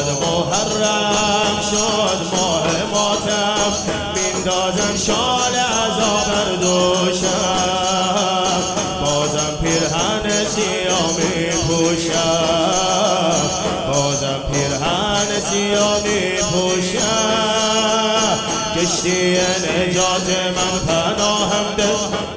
محرم شد ماه ماتم میندازم شال عذاب بر دوشم بازم پیرهن سیاه میپوشم بازم پیرهن سیاه میپوشم کشتی نجات من پناهم ده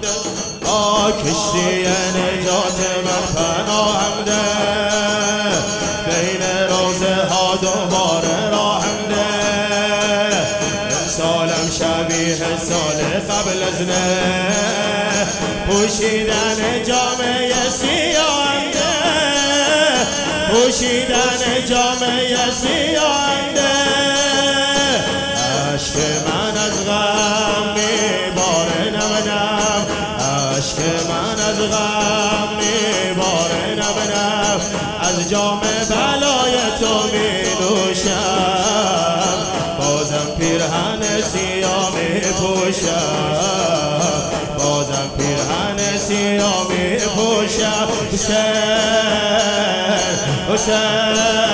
کشتی نجات من پناهم ده بین روزه ها دوباره راهم ده امسالم شبیه سال قبل از نه پوشیدن جامعه سیاهم ده پوشیدن جامعه سیاهم ده عشق من از غم میباره نم نم عشق من از غم میباره نم نم از جام بلای تو می نوشم بازم پیرهن سیاه می پوشم بازم پیرهن سیاه می پوشم حسین حسین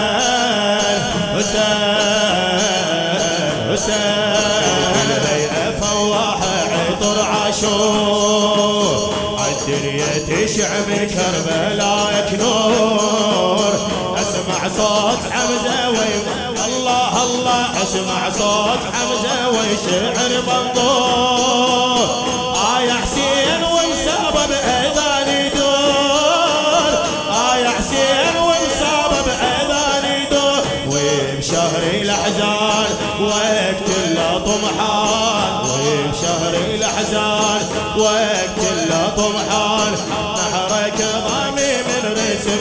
حسین حسين الهيئة فواح عطر عاشور عالدنيا تشعب كربلاء نور اسمع صوت حمزة الله الله اسمع صوت حمزة ويشعر منظور يا حسين وانساب بأذان يدور يا حسين وانساب بأذان يدور وبشهر الأحزان وقت طمحان وبشهر الأحزان وقت طمحان نحرك ضامي من رسم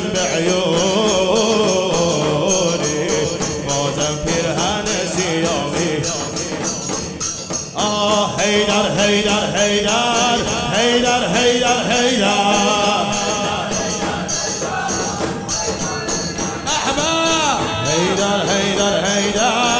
بعيوني بازم پیرهن سیاهی حیدر حیدر حیدر حیدر حیدر حیدر احباب حیدر حیدر حیدر